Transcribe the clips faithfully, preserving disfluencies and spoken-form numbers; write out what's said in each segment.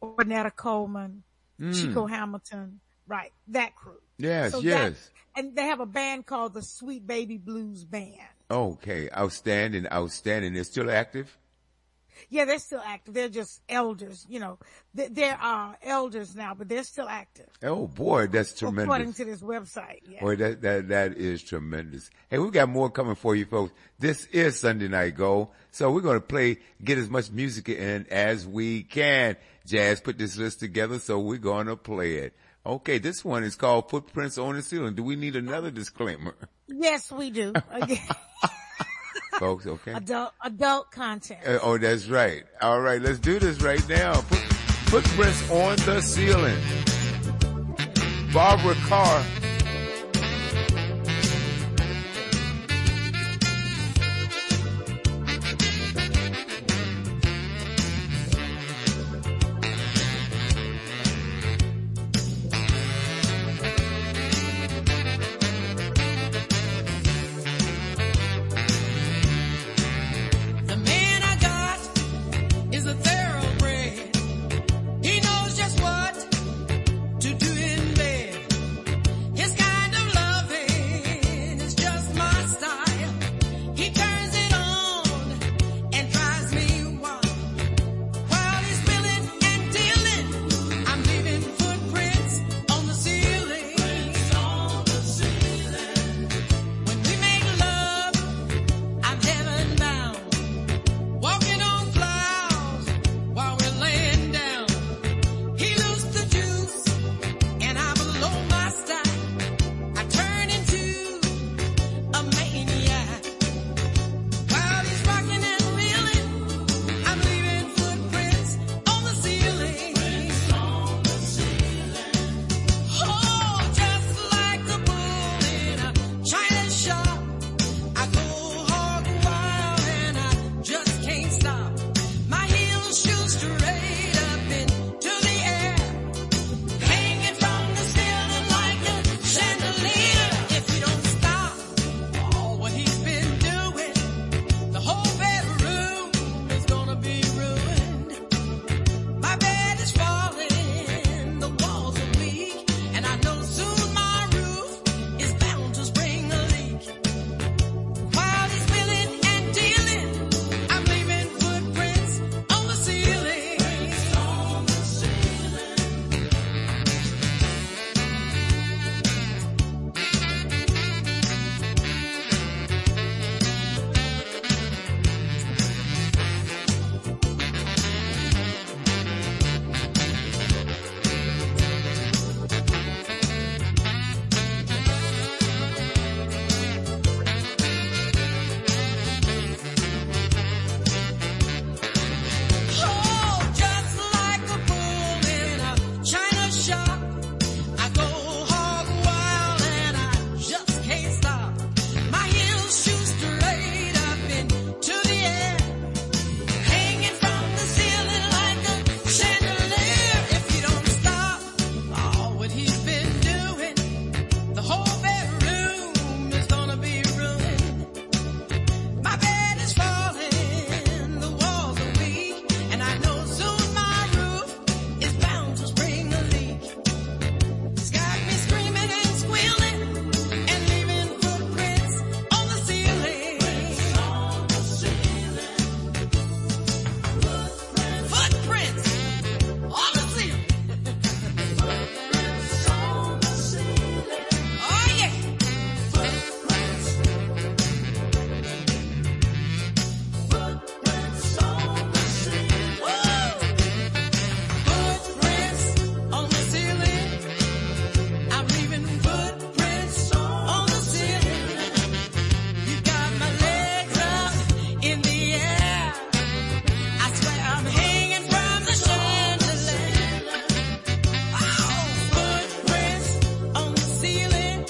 Ornetta Coleman, Mm. Chico Hamilton, right? That crew. Yes, So yes. that, and they have a band called the Sweet Baby Blues Band. Okay, outstanding, outstanding. They're still active? Yeah, they're still active. They're just elders, you know. They- They're uh, elders now, but they're still active. Oh boy, that's tremendous. According to this website, yeah. Boy, that, that, that is tremendous. Hey, we got more coming for you folks. This is Sunday Night Go. So we're going to play, get as much music in as we can. Jazz put this list together, so we're going to play it. Okay, this one is called Footprints on the Ceiling. Do we need another disclaimer? Yes, we do. Folks, okay? adult, adult content. Uh, oh, that's right. All right, let's do this right now. Foot, Footprints on the Ceiling. Barbara Carr. The man I got is a thoroughbred. He knows just what to do in bed. His kind of loving is just my style. He turns it on and drives me wild. While he's spilling and dealing, I'm leaving footprints on the ceiling. On the ceiling. When we make love, I'm heaven bound. Walking on clouds while we're laying down. He loosed the juice and I below my style. I turn into a maniac. While he's rocking and reeling, I'm leaving footprints on the ceiling. On the ceiling. Oh, just like a bull in a china shop. I go hog wild and I just can't stop. My heels shoot straight up into the air, hanging from the ceiling like a chandelier. If you don't stop all what he's been doing, the whole bedroom is gonna be ruined. My bed is falling, the walls are weak, and I know soon my roof is bound to spring a leak. While he's spilling and dealing, I'm leaving footprints on the ceiling. On the ceiling. Oh, just like a bull in a china shop. I go hog wild and I just can't stop. My heels shoot straight up into the air, hanging from the ceiling like a chandelier. If you don't stop all what he's been doing, the whole bedroom is gonna be ruined. My bed is falling, the walls are weak, and I know soon my roof is bound to spring a leak. It's got me screaming and squealing and leaving footprints on the ceiling. On the ceiling. Footprints on the ceiling. Footprints on the ceiling. Oh yeah. Footprints. Footprints on the ceiling. Woo! Footprints on the ceiling. I'm leaving footprints on the ceiling. You got my legs up in the air. I swear I'm hanging from the chandelier. Oh, footprints on the ceiling.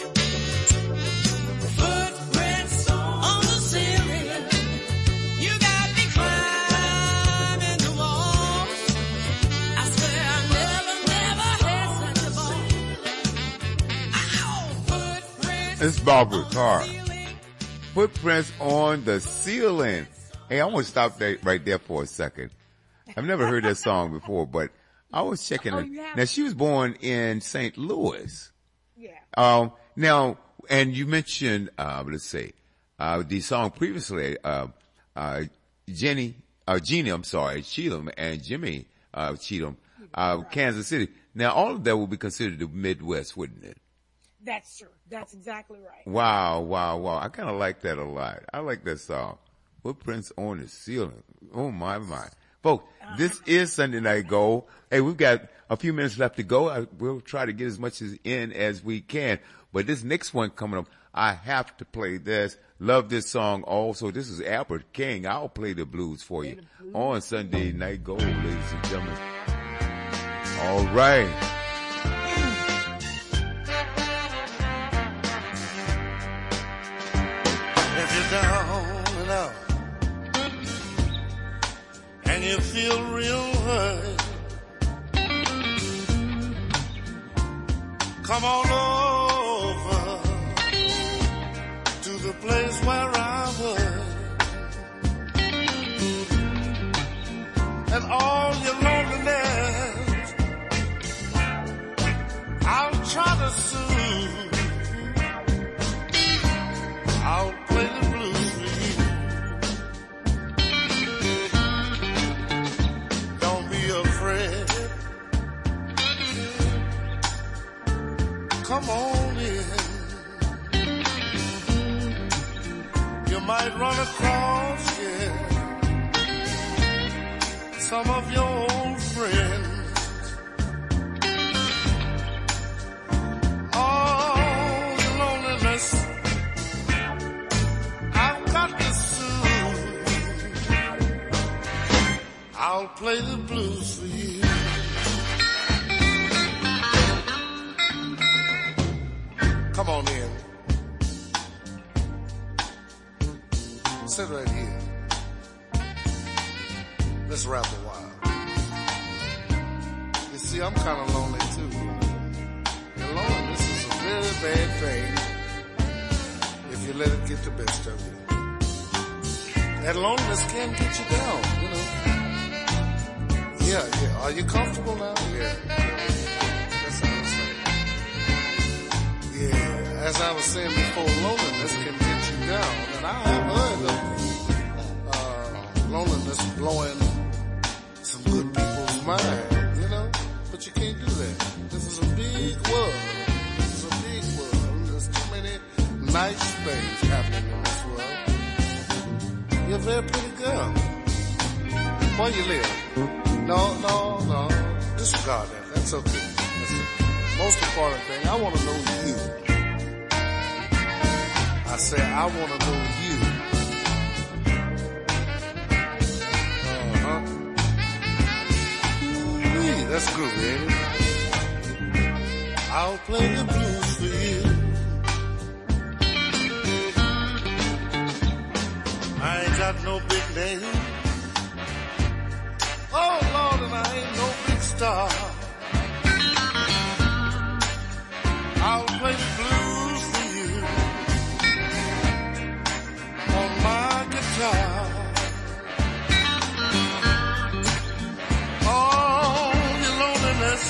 Footprints on the ceiling. You got me climbing the walls. I swear I never, never had such a ball. Ow, footprints It's Barbara on the Carr. ceiling. Footprints on the Ceiling. Hey, I want to stop that right there for a second. I've never heard that song before, but I was checking Oh, her. you have- Now she was born in Saint Louis. Yeah. Um, now, and you mentioned, uh, let's say, uh, the song previously, uh, uh, Jenny, uh, Jeannie, I'm sorry, Cheatham and Jimmy, uh, Cheatham, uh, Kansas City. Now all of that would be considered the Midwest, wouldn't it? That's true. That's exactly right. Wow, wow, wow. I kind of like that a lot. I like that song. Footprints on the ceiling. Oh my, my. Folks, this is Sunday Night Gold. Hey, we've got a few minutes left to go. I, we'll try to get as much as in as we can. But this next one coming up, I have to play this. Love this song also. This is Albert King. I'll play the blues for you on Sunday Night Gold, ladies and gentlemen. All right. If you're down and out and you feel real hurt, come on over to the place where I work, and all your loneliness I'll try to soothe. I'll play the blues for you. Don't be afraid. Come on in. You might run across, yeah, some of your old friends. All your loneliness I'll play the blues for you. Come on in. Sit right here. Let's rap a while. You see, I'm kind of lonely too. And loneliness is a very bad thing if you let it get the best of you. That loneliness can get you down, you know. Yeah, yeah. Are you comfortable now? Yeah. That's how I was saying. Yeah. As I was saying before, loneliness can get you down. And I have heard of uh, loneliness blowing some good people's mind, you know? But you can't do that. This is a big world. This is a big world. There's too many nice things happening in this world. You're a very pretty girl. Where you live? No, no, no. Disregard that. That's okay. That's the most important thing. I want to know you. I say I want to know you. Uh-huh. Ooh, that's good, baby. I'll play the blues for you. I ain't got no big name. Oh, Lord, and I ain't no big star. I'll play the blues for you on my guitar. Oh, your loneliness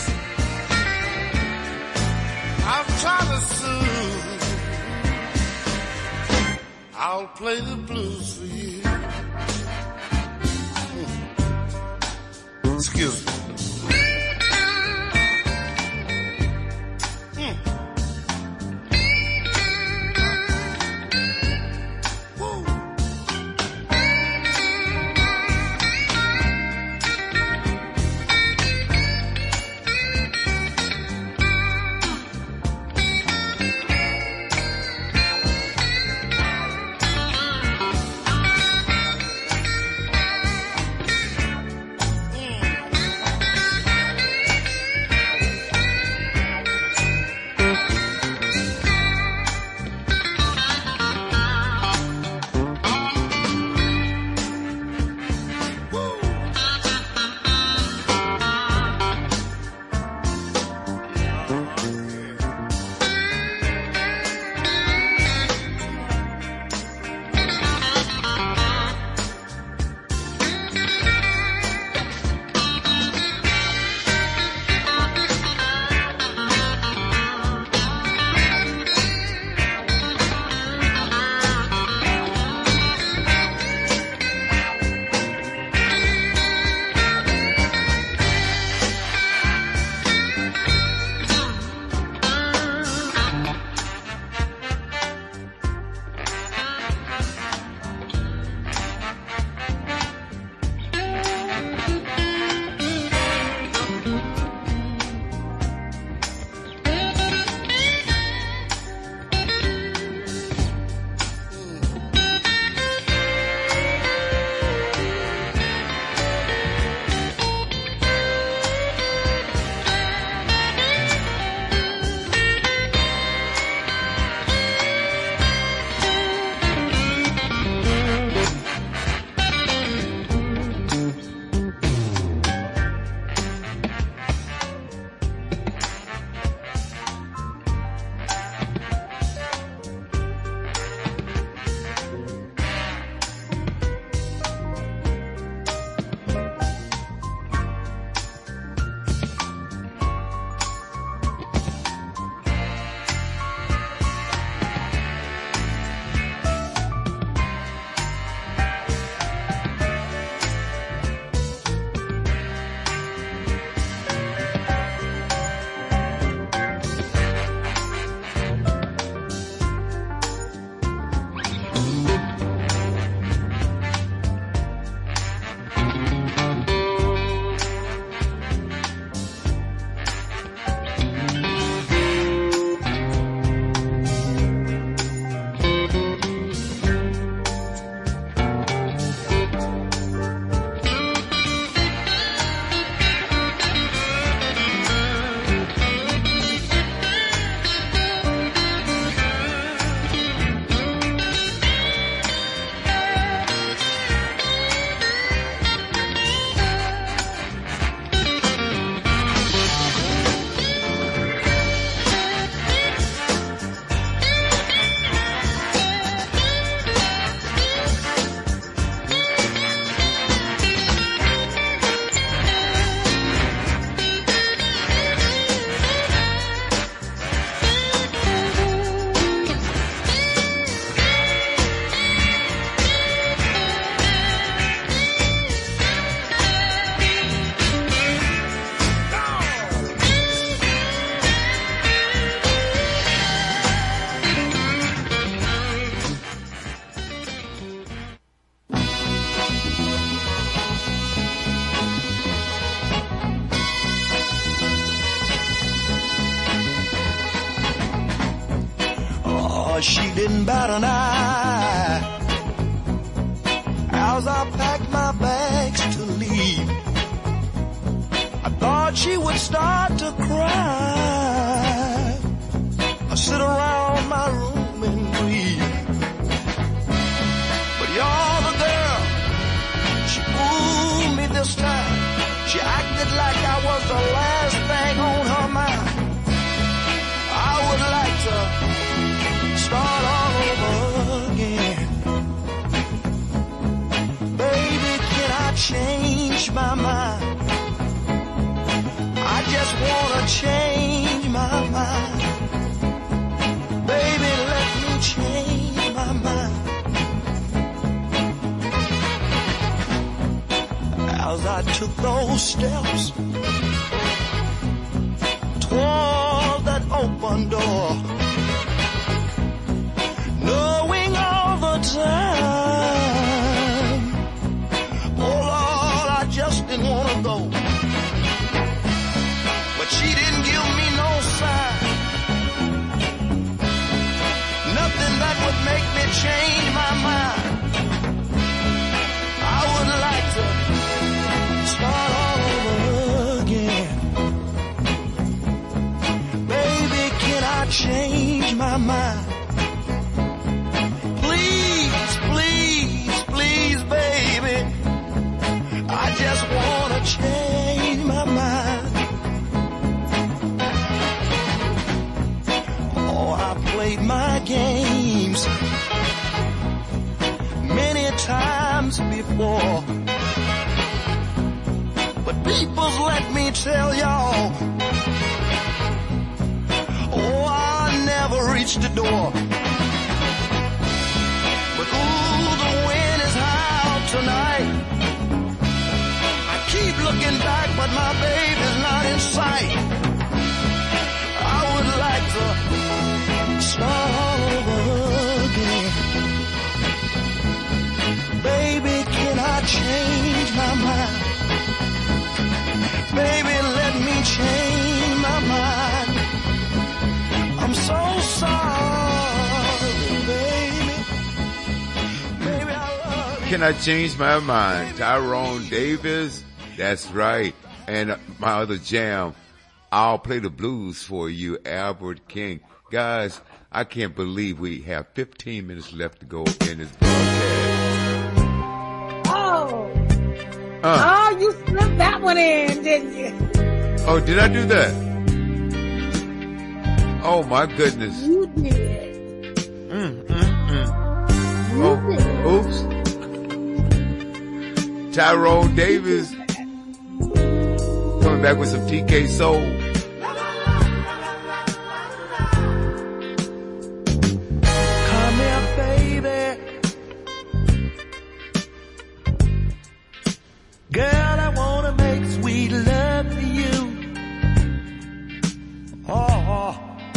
I've tried to soothe. I'll play the blues for you. Excuse me. Mm. Woo. she didn't bat an eye. As I packed my bags to leave, I thought she would start to cry. I sit around my room and grieve. But you're the girl, she fooled me this time. She acted like I was the last thing on her mind. I would like to start all over again. Baby, can I change my mind? I just wanna change my mind. Baby, let me change my mind. As I took those steps toward that open door, knowing all the time, oh Lord, I just didn't want to go. But she didn't give me no sign, nothing that would make me change my mind. I would like to start all over again. Baby, can I change my mind? Please, please, please, baby, I just wanna change my mind. Oh, I played my games many times before, but people's let me tell y'all, oh, I never reached the door. But ooh, the wind is high out tonight. I keep looking back, but my baby's not in sight. I would like to start all over again. Baby, can I change my mind? Baby, let me change my mind. I'm so sorry, baby. Baby, I love you. Can I change my mind? Tyrone Davis. That's right. And uh, my other jam, I'll play the blues for you, Albert King. Guys, I can't believe we have fifteen minutes left to go in this broadcast. Oh. Uh. Oh, you slipped that one in, didn't you? Oh, did I do that? Oh my goodness. You did. Mm, mm, mm. You Oh, did. oops. Tyrone Davis coming back with some T K Soul. Come here, baby. Girl, I wanna make sweet love to you. Oh,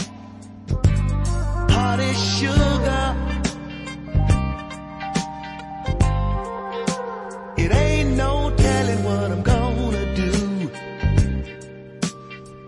honey sugar. It ain't no telling what I'm gonna do.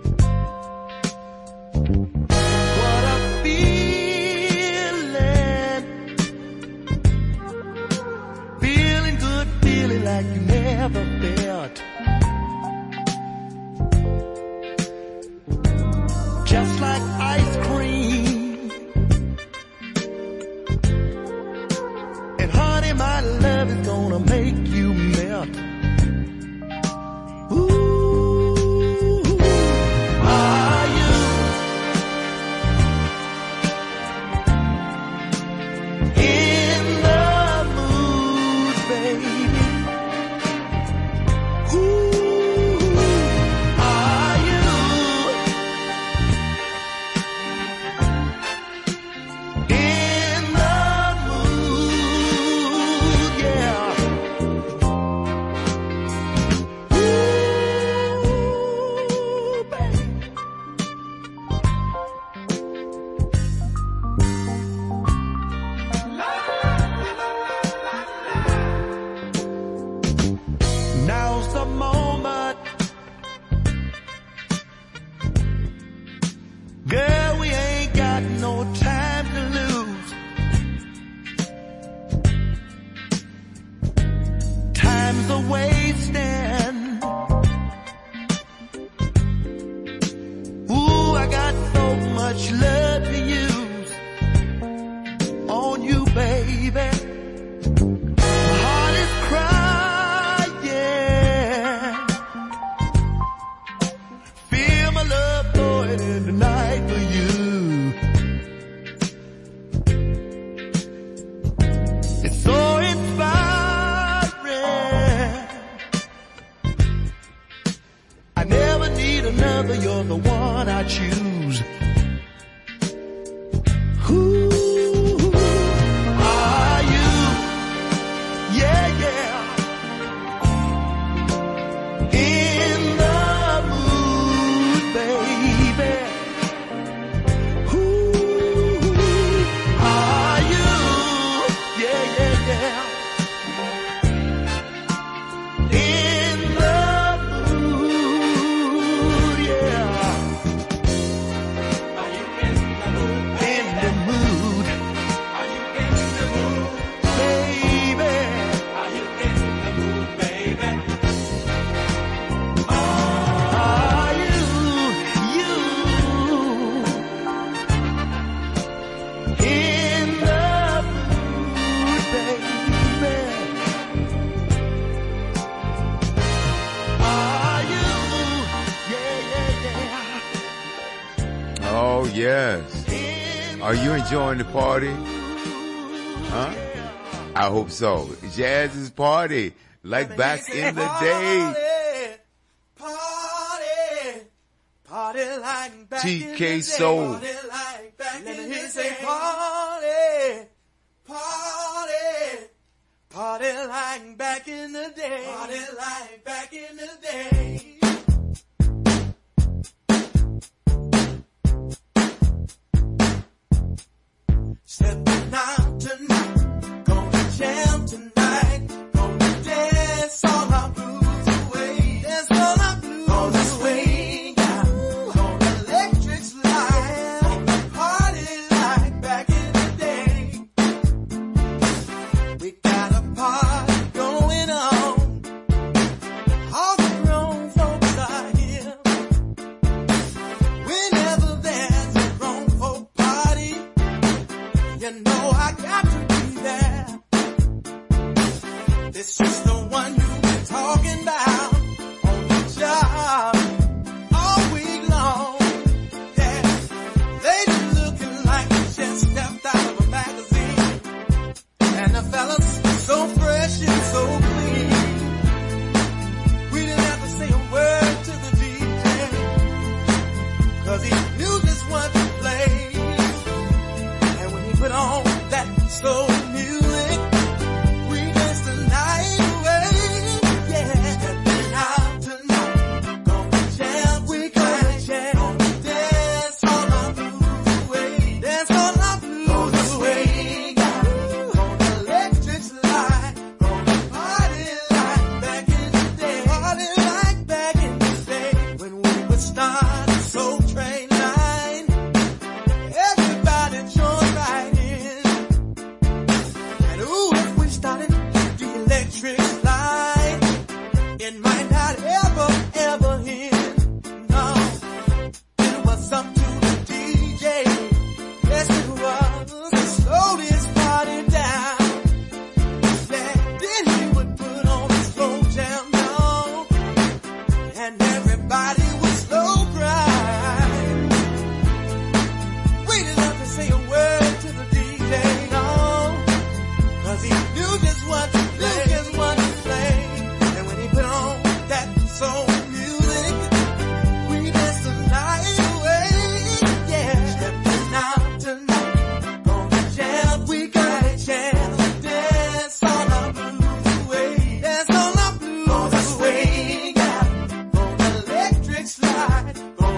another, you're the one I choose. Who are you? Yeah, yeah. In the mood, baby. Who are you? Yeah, yeah, yeah. In the mood, yeah. Are you in the mood? In the mood. Are you in the mood? Baby. Are you in the mood, baby? Are you, you in the mood, baby? Are you? Yeah, yeah, yeah. Oh, yes. Are you enjoying the party? Huh? I hope so. Jazz's party, like back in the day. Party, party like back T in K the day. Soul. Party like back Let in me the say day. Party, party, party like back in the day. Party like back in the day. Stepping out tonight, gonna jam tonight, gonna dance all our blues away, dance all our blues gonna swing out, gonna electric slide, gonna party like back in the day. We got a party going on, all the grown folks are here. Whenever there's a grown folk party, you know I got to be there. This is the one you've been talking about on the job all week long. Yeah, ladies looking like they just stepped out of a magazine, and the fellas so fresh and so clean. We didn't have to say a word to the D J, 'cause he knew just what to play. And when he put on that soul music, we danced the night away. Yeah, stepping out tonight, gonna jam, we gonna jam, gonna dance all our blues away, dance all our blues away. Gonna electric slide, gonna party like back in the day, party like back in the day when we would start a soul train line. Everybody join right in. And ooh, if we started the electric slide, it might not ever, ever end. No, it was up to the D J. Yes, it was to slow this party down. Yeah, then he would put on a slow jam down, and everybody would slow grind. We didn't have to say a word to the D J, no, 'cause he knew just what to play, just what to play. And when he put on that soul music, we danced the night away. Yeah, stepping out tonight, gonna jam, we gonna jam, dance all our blues away, dance all our blues gonna swing out, gonna electric slide, gonna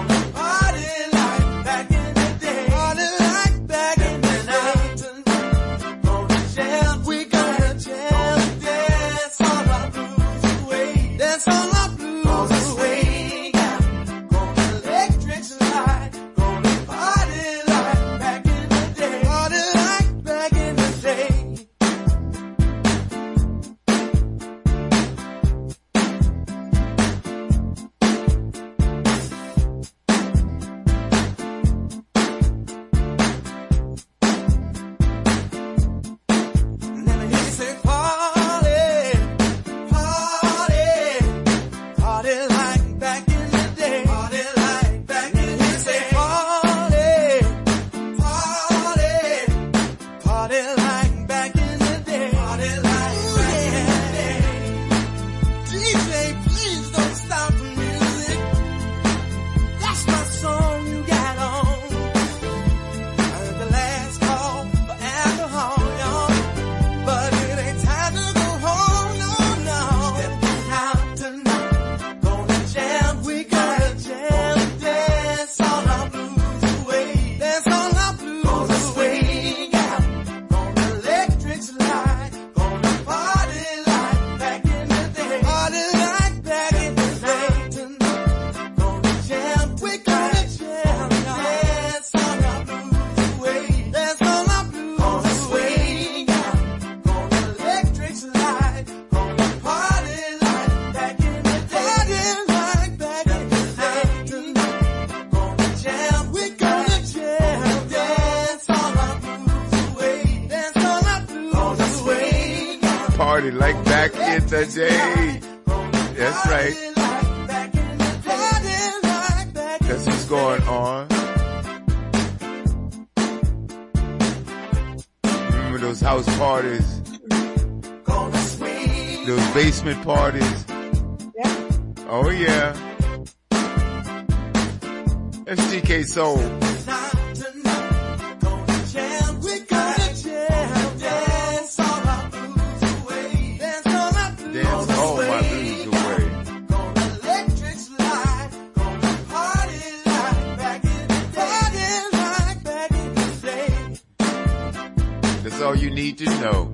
party like back in the day. That's right. That's what's going on. Remember those house parties? Those basement parties? Oh yeah. That's T K Soul. That's all you need to know.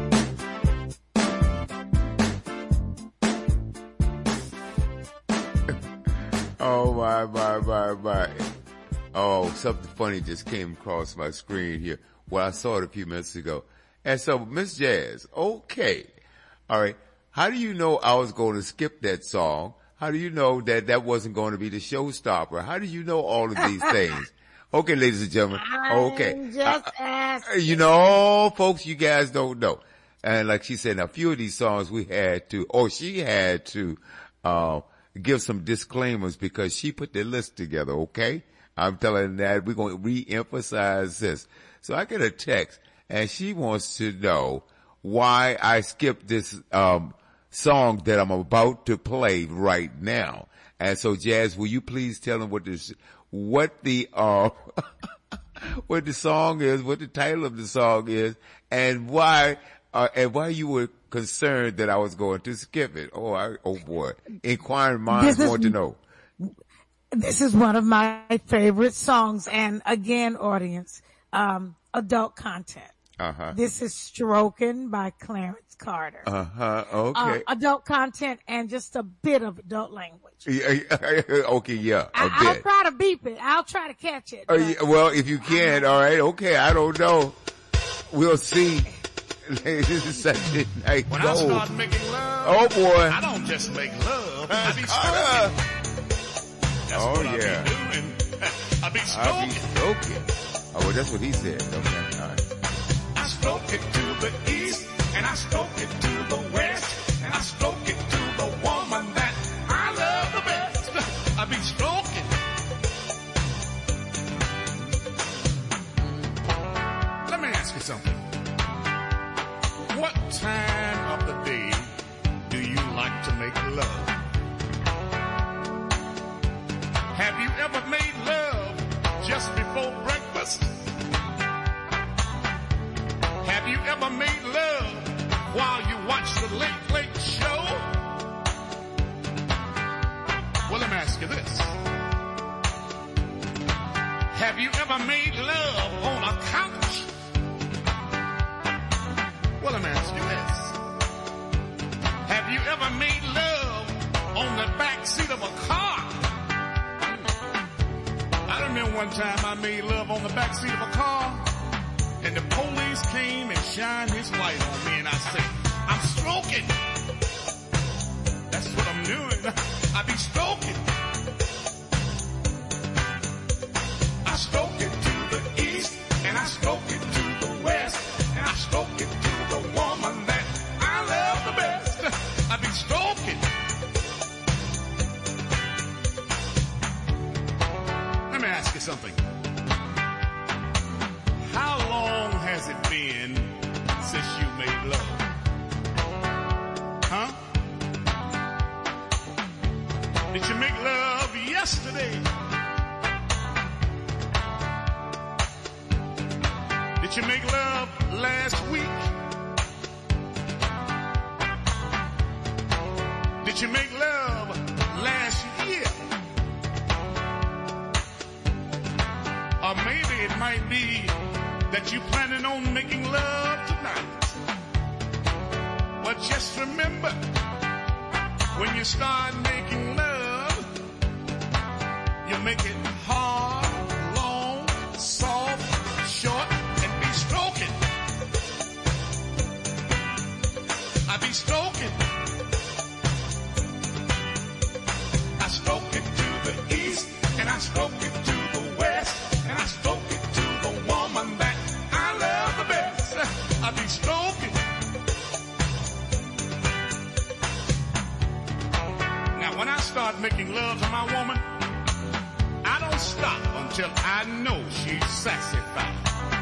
Oh my, my, my, my. Oh, something funny just came across my screen here. Well, I saw it a few minutes ago. And so, Miss Jazz, okay. All right. How do you know I was going to skip that song? How do you know that that wasn't going to be the showstopper? How do you know all of these things? Okay, ladies and gentlemen. Okay. I'm just Uh, asking. You know, folks, you guys don't know. And like she said, a few of these songs we had to, or she had to, uh, give some disclaimers because she put the list together, okay? I'm telling that we're going to re-emphasize this. So I get a text and she wants to know why I skipped this, um, song that I'm about to play right now. And so Jazz, will you please tell them what this, what the, uh, what the song is, what the title of the song is, and why, uh, and why you were concerned that I was going to skip it. Oh, I, oh boy. Inquiring minds This is- want to know. This is one of my favorite songs. And again, audience, um, adult content. Uh-huh. This is Stroking by Clarence Carter. Uh-huh. Uh, Okay. adult content and just a bit of adult language. Yeah, okay, yeah, a I, I'll bit. try to beep it. I'll try to catch it. Uh, but- yeah, well, if you can, all right, okay, I don't know. We'll see. This is Saturday Night When I Gold. start making love, Oh boy. I don't just make love. I be Carter. stroking. That's Oh, what yeah. I be doing. I be I'll be stroking. stroking. Oh, well, that's what he said. Okay, all right. I stroke it to the east, and I stroke it to the west, and I stroke it to the woman that I love the best. I be stroking. Let me ask you something. What time of the day do you like to make love? Have you ever made love just before breakfast? Have you ever made love while you watch the Late Late Show? Well, let me ask you this. Have you ever made love on a couch? Well, let me ask you this. Have you ever made love on the back seat of a car? I remember one time I made love on the back seat of a car, and the police came and shined his light on me, and I said, I'm stroking. That's what I'm doing. I be stroking. I stroke it to the east, and I stroke it to the west, and I stroke it to the woman that I love the best. I be stroking. Let me ask you something. How long has it been since you made love? Huh? Did you make love yesterday? Did you make love last week? Did you make love last year? Or maybe it might be that you're planning on making love tonight. But just remember, when you start making love, you make it hard, long, soft, short, and be stroking. I be stroking. I stroke it to the east, and I stroke it to the west, and I stroke it to the woman that I love the best. I be stroking. until I know she's sassified.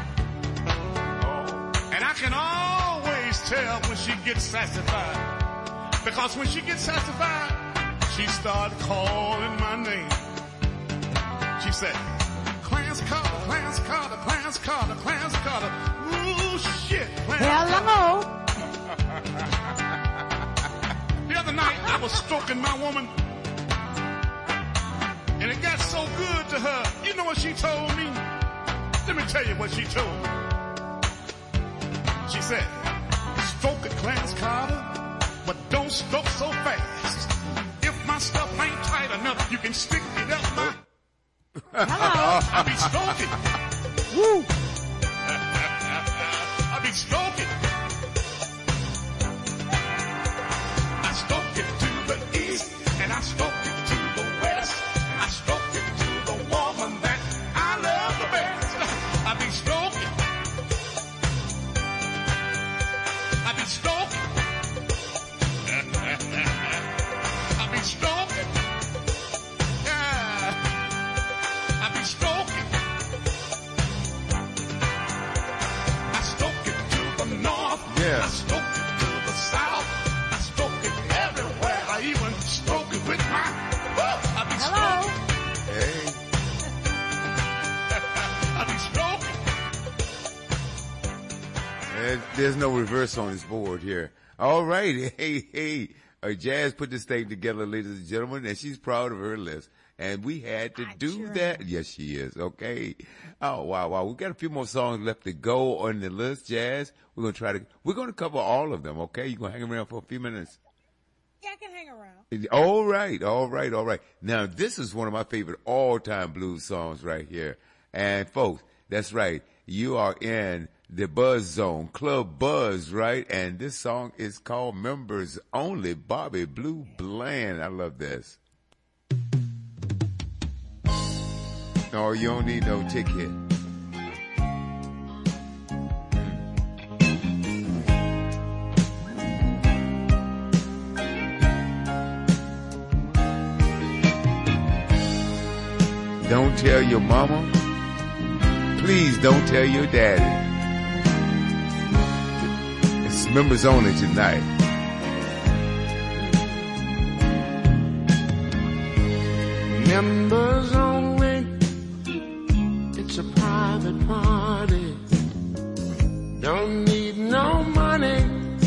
And I can always tell when she gets sassified, because when she gets sassified, she started calling my name. She said, Clarence Carter, Clarence Carter, Clarence Carter, Clarence Carter. Ooh, shit, Clarence Hello. Carter. The other night, I was stroking my woman, and it got so good to her. You know what she told me? Let me tell you what she told me. She said, stroke it, Clarence Carter, but don't stroke so fast. If my stuff ain't tight enough, you can stick it up my... Hello. I be stroking. Woo. I be stroking. I stroke it to the east, and I stroke it to the west. I stroke it to the woman that I love the best. I be stroking. I be stroking. I be stroking. Yeah. I be stroking. I stroke it to the north. Yeah. I stroke it to the south. I stroke it everywhere. I even stroke it with my. Oh, I be Hello. stroking. Hey. I be stroking. And there's no reverse on this board here. All right. Hey, hey. Uh, Jazz put this thing together, ladies and gentlemen, and she's proud of her list. And we had to I do sure that. Yes, she is. Okay. Oh, wow, wow. We got a few more songs left to go on the list, Jazz. We're going to try to, we're going to cover all of them. Okay. You going to hang around for a few minutes? Yeah, I can hang around. All right. All right. All right. Now, this is one of my favorite all-time blues songs right here. And folks, that's right. You are in the Buzz Zone, Club Buzz, right? And this song is called Members Only, Bobby Blue Bland. I love this. No, you don't need no ticket. Don't tell your mama. Please don't tell your daddy. It's members only tonight. Members only, it's a private party. Don't need no money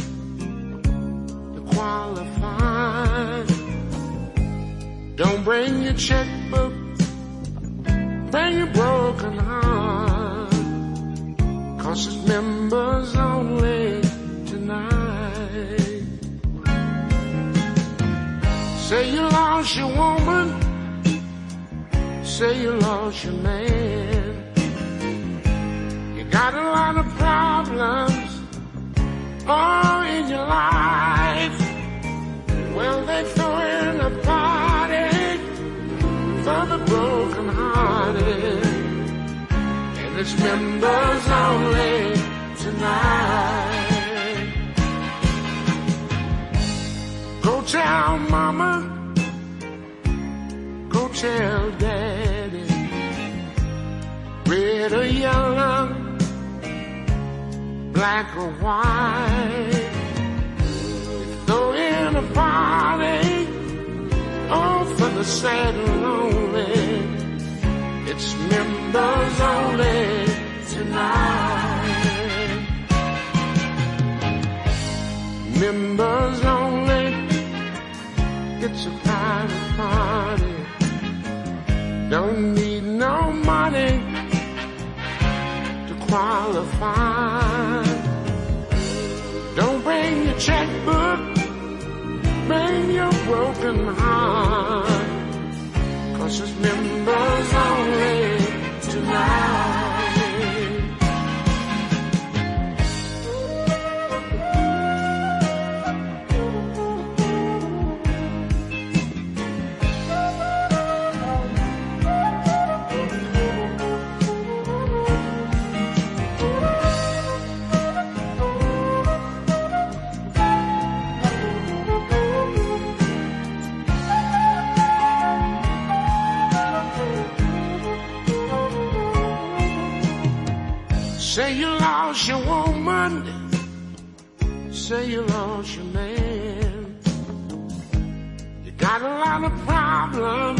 to qualify. Don't bring your checkbook, bring your broken heart, 'cause it's members only tonight. Say you lost your woman, say you lost your man. You got a lot of problems, all in your life. Well, they throw in a party for the broken hearted, and it's members only tonight. Go tell mama, go tell daddy, red or yellow, black or white. Throw in a party, all for the sad and lonely. It's members only tonight. Members only, it's a private party. Don't need no money to qualify. Don't bring your checkbook, bring your broken heart, 'cause it's members only tonight. Say you lost your woman, say you lost your man. You got a lot of problems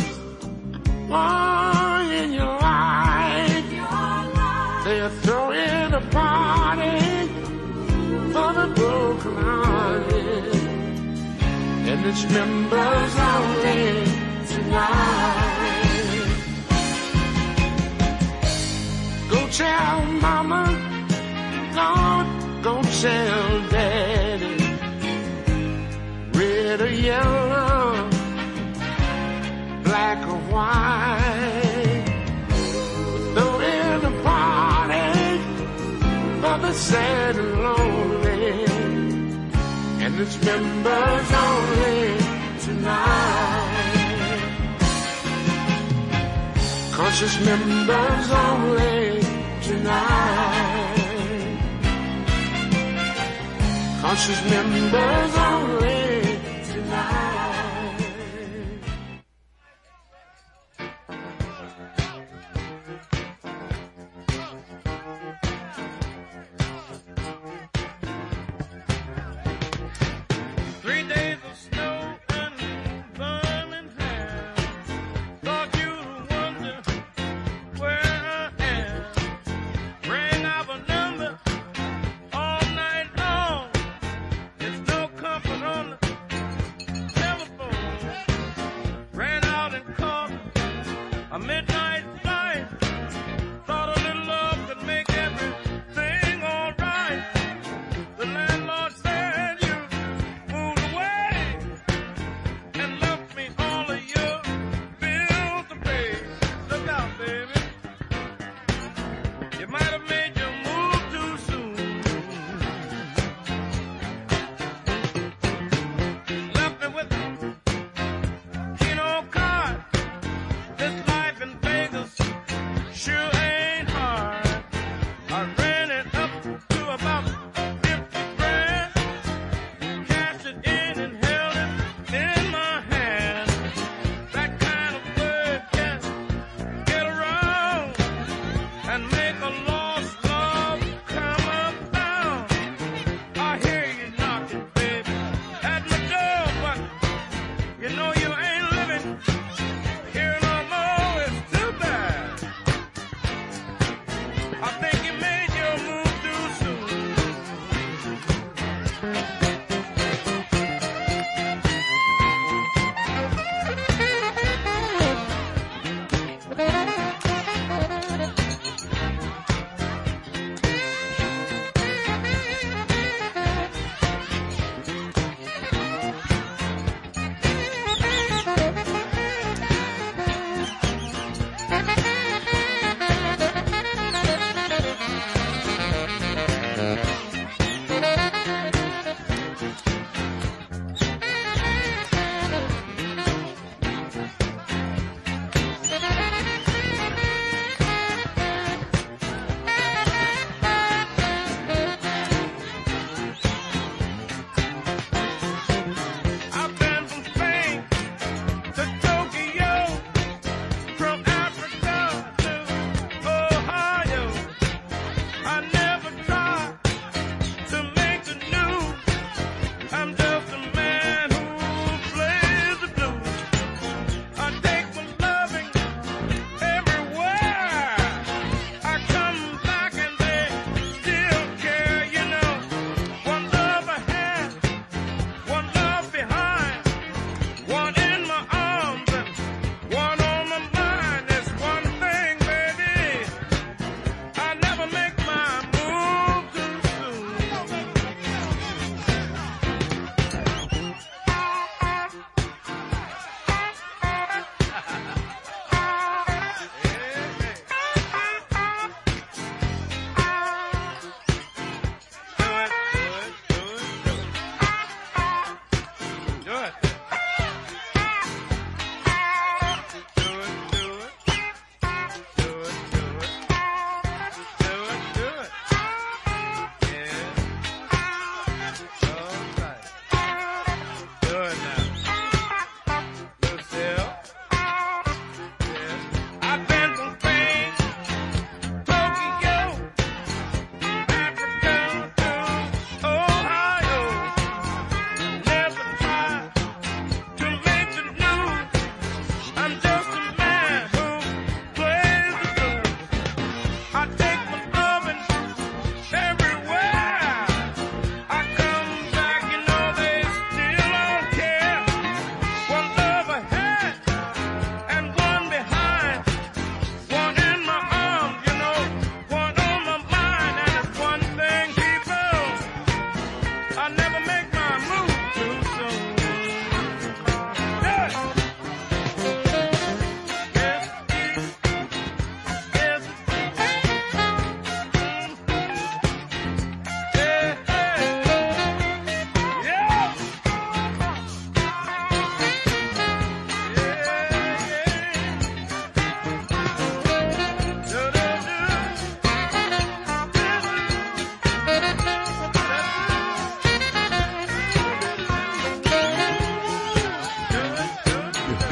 oh, in your life. They're throwing a party for the broken hearted, and it's members only tonight. Go tell mama, don't go tell daddy, red or yellow, black or white. Throw in a party for the sad and lonely, and it's members only tonight. 'Cause it's members only tonight. 'Cause it's members only tonight. Three days of snow and burning hair. Thought you'd wonder where I am. Rang out a number all night long. There's no comfort on the telephone. Ran out and caught a midnight flight. Thought a little love could make everything alright. The landlord said you moved away and left me all of your bills to pay. Look out, baby. You might have made your move too soon. Left me with a keen old card. This life in Vegas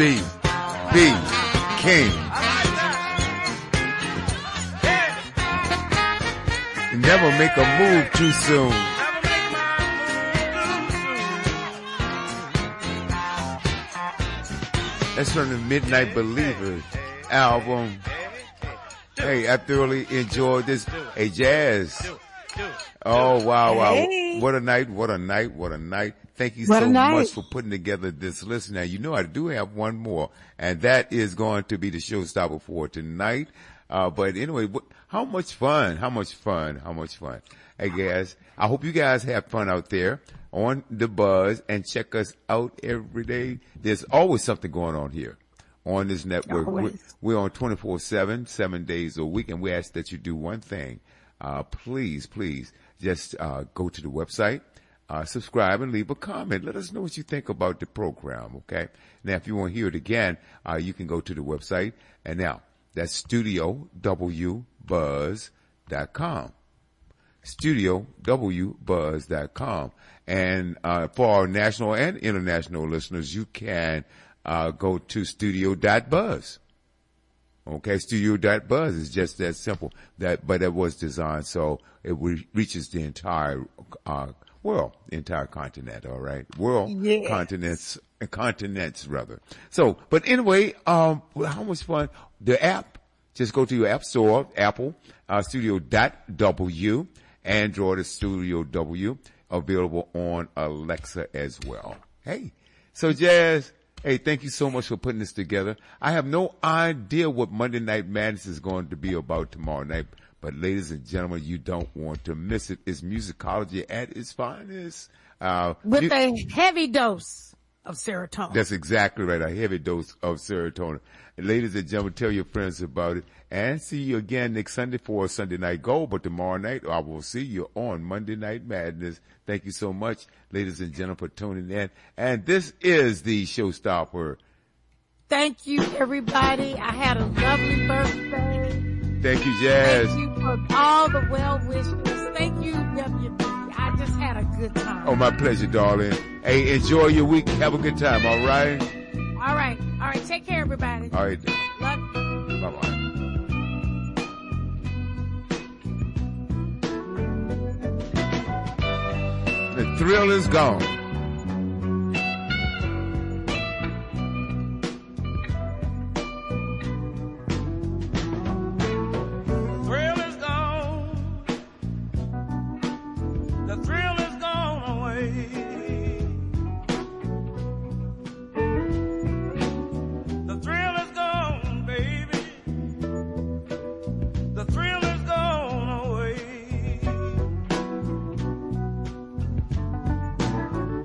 B. B. King. Never make a move too soon. Never make my move That's from the Midnight Believers album. Hey, I thoroughly enjoyed this. Hey, Jazz. Oh, wow, wow. Hey. What a night, what a night, what a night. Thank you What so a night. much for putting together this list. Now, you know I do have one more, and that is going to be the showstopper for tonight. Uh, but anyway, what, how much fun, how much fun, how much fun. Hey, guys, I hope you guys have fun out there on the Buzz, and check us out every day. There's always something going on here on this network. We're, Always. we're on twenty-four seven, seven days a week, and we ask that you do one thing. Uh, please, please, just uh, go to the website, uh, subscribe, and leave a comment. Let us know what you think about the program, okay? Now, if you want to hear it again, uh, you can go to the website. And now, that's studio w buzz dot com. studio w buzz dot com. And uh, for our national and international listeners, you can uh, go to studio dot buzz. Okay, studio dot buzz is just that simple. That, but it was designed so it re- reaches the entire uh, world, the entire continent. All right, world, Yes. continents, continents rather. So, but anyway, um, well, how much fun! The app. Just go to your app store, Apple, uh, Studio dot W, Android is Studio W, available on Alexa as well. Hey, so Jazz. Hey, thank you so much for putting this together. I have no idea what Monday Night Madness is going to be about tomorrow night, but ladies and gentlemen, you don't want to miss it. It's musicology at its finest. Uh, With mu- a heavy dose of serotonin. That's exactly right, a heavy dose of serotonin. And ladies and gentlemen, tell your friends about it. And see you again next Sunday for Sunday Night Gold. But tomorrow night, I will see you on Monday Night Madness. Thank you so much, ladies and gentlemen, for tuning in. And this is the Showstopper. Thank you, everybody. I had a lovely birthday. Thank you, Jazz. Thank you for all the well wishes. Thank you, W B. I just had a good time. Oh, my pleasure, darling. Hey, enjoy your week. Have a good time, all right? All right. All right. Take care, everybody. All right. Love you. Bye-bye. The thrill is gone. thrill is gone. The thrill is gone away. The thrill is gone, baby. The thrill is gone away.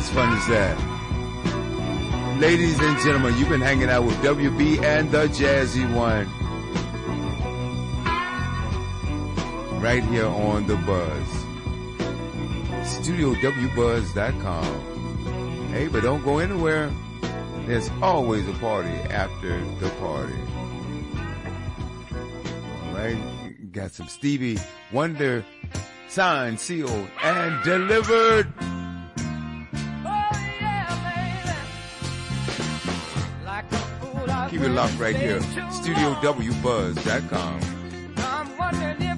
much fun is that? Ladies and gentlemen, you've been hanging out with W B and the Jazzy One. Right here on The Buzz. Studio W Buzz dot com. Hey, but don't go anywhere. There's always a party after the party. All right. Got some Stevie Wonder signed, sealed, and delivered. Keep it locked right here. Studio W Buzz dot com. I'm wondering if